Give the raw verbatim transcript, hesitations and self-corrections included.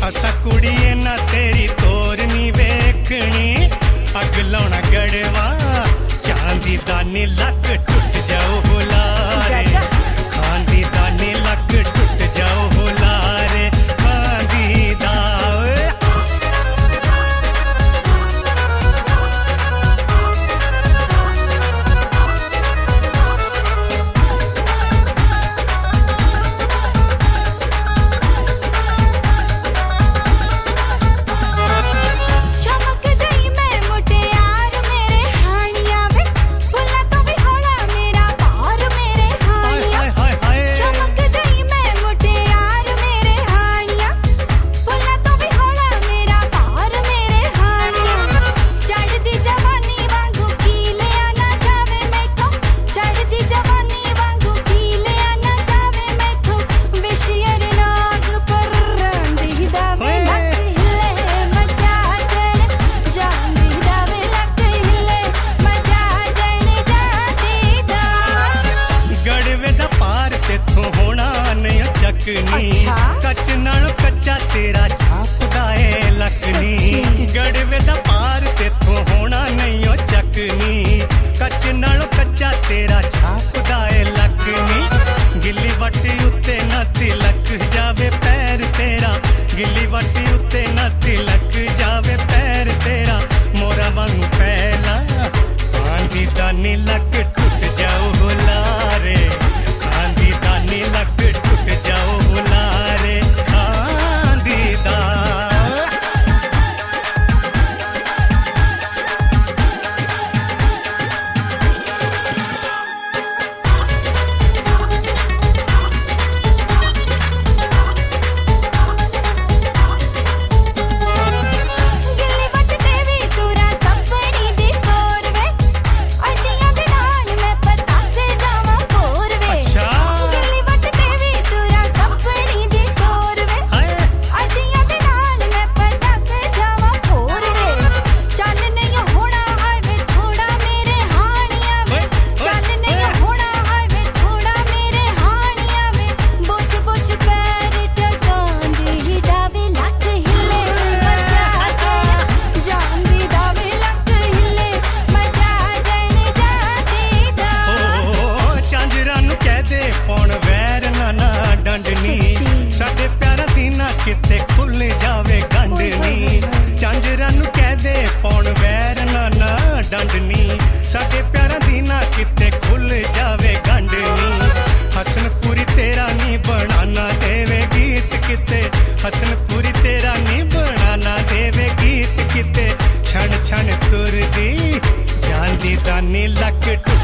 असा कुड़िए ना तेरी तोर नी वेखनी अग लाउना गड़वा चांदी दानी लक टुट जाओ हुलारे खांदी दानी लक टुट जाओ हुलारे खांदी दा अच्छा? कच नाल कच्चा तेरा छापदा है लकनी गड़वे दा पार तेथों होना नहीं ओ चकनी कच नाल कच्चा तेरा छापदा है लकनी गिल्ली वटी उत्ते ना तिलक जावे पैर तेरा गिल्ली वटी उत्ते ना तिलक जावे पैर तेरा मोरा वांगू पहला आंधी दानी लक टूट जाओ हुलारे आंधी दानी लक टूट जाओ हुलारे खांदी दा साडे प्यारा दीना किते खुल जावे गंढनी झांझरा नू कह दे पौन वैर ना ना डंडनी साडे प्यारा दीना किते खुल जावे गंढनी हसनपुरी तेरा नी बनाना देवे गीत किते हसनपुरी तेरा नी बनाना देवे गीत किते छण छण तुरदी जांदी दानी लक